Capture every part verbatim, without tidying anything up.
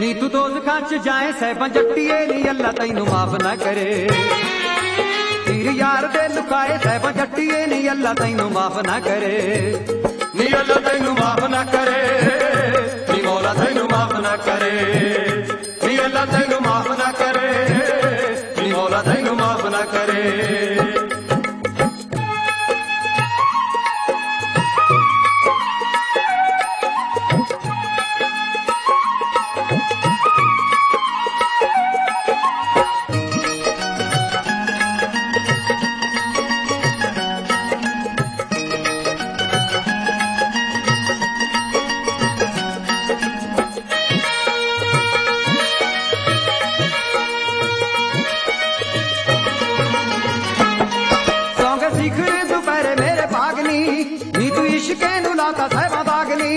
नी तू दोज़खां च जाए सैबां जट्टिए नी अल्लाह तैनू माफ ना करे। तीर यार दे लुकाए सैबां जट्टिए नी अल्लाह तैनू माफ ना करे। नी अल्लाह तैनू माफ ना करे, नी मौला तैनू माफ ना करे। नी अल्लाह तैनू माफ ना करे, नी मौला तैनू माफ ना करे। नी तू इश्के नू लाता सैबां दागनी।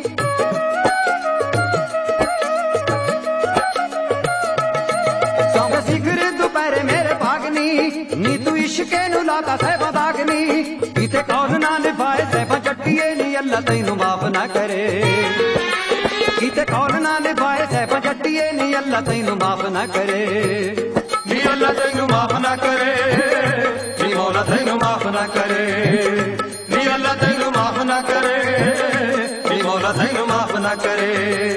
सौंग सिखर दोपहरे मेरे भागनी, नी तू इश्के नू लाता सैबां दागनी। किते कौल ना निभाए सैबां जट्टिए नी अल्लाह तैनू माफ ना करे। किते कौल ना निभाए सैबां जट्टिए नी अल्लाह तैनू माफ ना करे। नी अल्लाह तैनू माफ ना करे, नी मौला तैनू माफ ना करे। नी अल्लाह तैनू माफ ना करे, नी मौला तैनू माफ ना करे।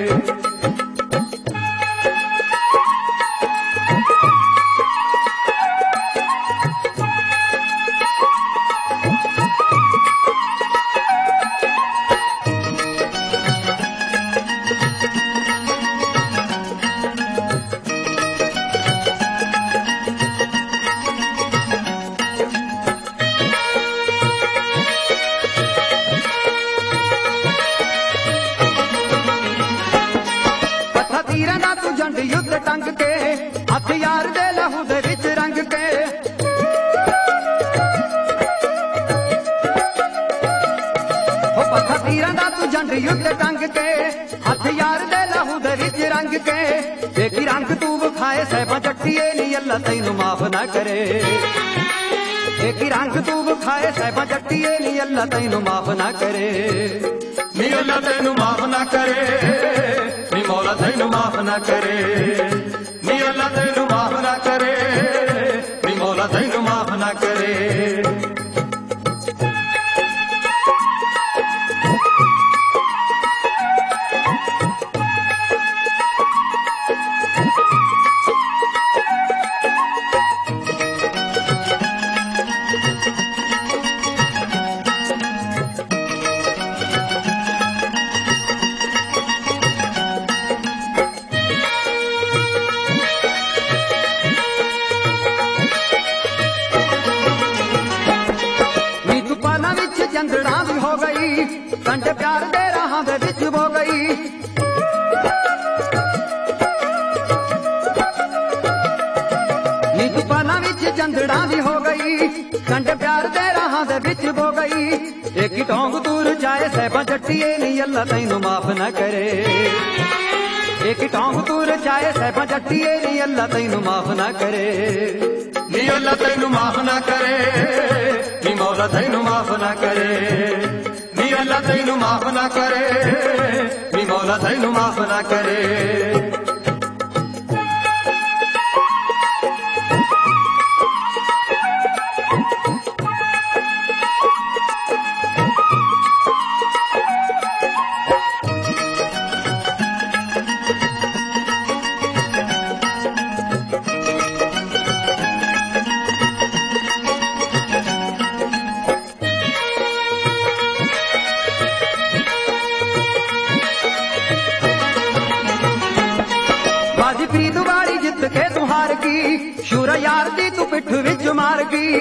तीरां दा तू जंड युद्ध टंग के, हथ यार दे लहू दे विच रंग के। हो पत्था तीरां दा तू जंड युद्ध टंग के, हथ यार दे लहू दे विच रंग के। देखी रंग तू विखाए सैबां जट्टिए नी अल्लाह तैनू माफ ना करे। देखी रंग तू विखाए सैबां जट्टिए नी अल्लाह तैनू माफ ना करे। नी अल्लाह तैनू माफ ना करे, नी मौला तैनू माफ ना करे। नी अल्लाह तैनू माफ ना करे, नी मौला तैनू माफ ना करे। जंदड़ा भी हो गई, कंठ प्यार दे राहां दे विच हो गई। नी तू पाना विच जंदड़ा भी हो गई, कंठ प्यार दे राहां दे विच हो गई। एक ही टोंग दूर जाए सैबां जट्टिए नी अल्लाह तैनू माफ ना करे। एक ही टोंग दूर जाए सैबां जट्टिए नी अल्लाह तैनू माफ ना करे। नी अल्लाह तैनू माफ ना करे, नी मौला तैनू माफ ना करे। नी अल्लाह तैनू माफ ना करे, नी मौला तैनू माफ ना करे। प्रीत वाली जित के तू हार गई, शूरा यार दी तू पिठ विच मार गई।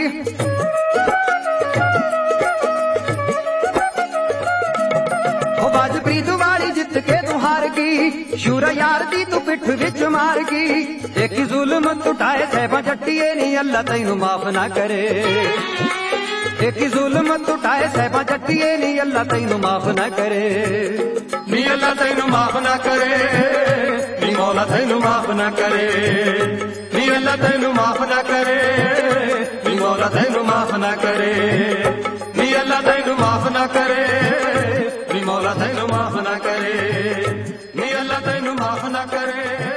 हो बाज प्रीत वाली जित के तू हार गई, शूरा यार दी तू पिठ विच मार गई। एक जुल्म टुटाए सैबां जट्टिए नी अल्लाह तैनू माफ ना करे। एक जुल्म टुटाए सैबां जट्टिए नी अल्लाह तैनू माफ ना करे। नी अल्लाह तैनू माफ ना करे, नी मौला तैनू माफ ना करे। नी अल्लाह तैनू माफ ना करे, नी मौला तैनू माफ ना करे। नी अल्लाह तैनू माफ ना करे, नी मौला तैनू माफ ना करे। नी अल्लाह तैनू माफ ना करे।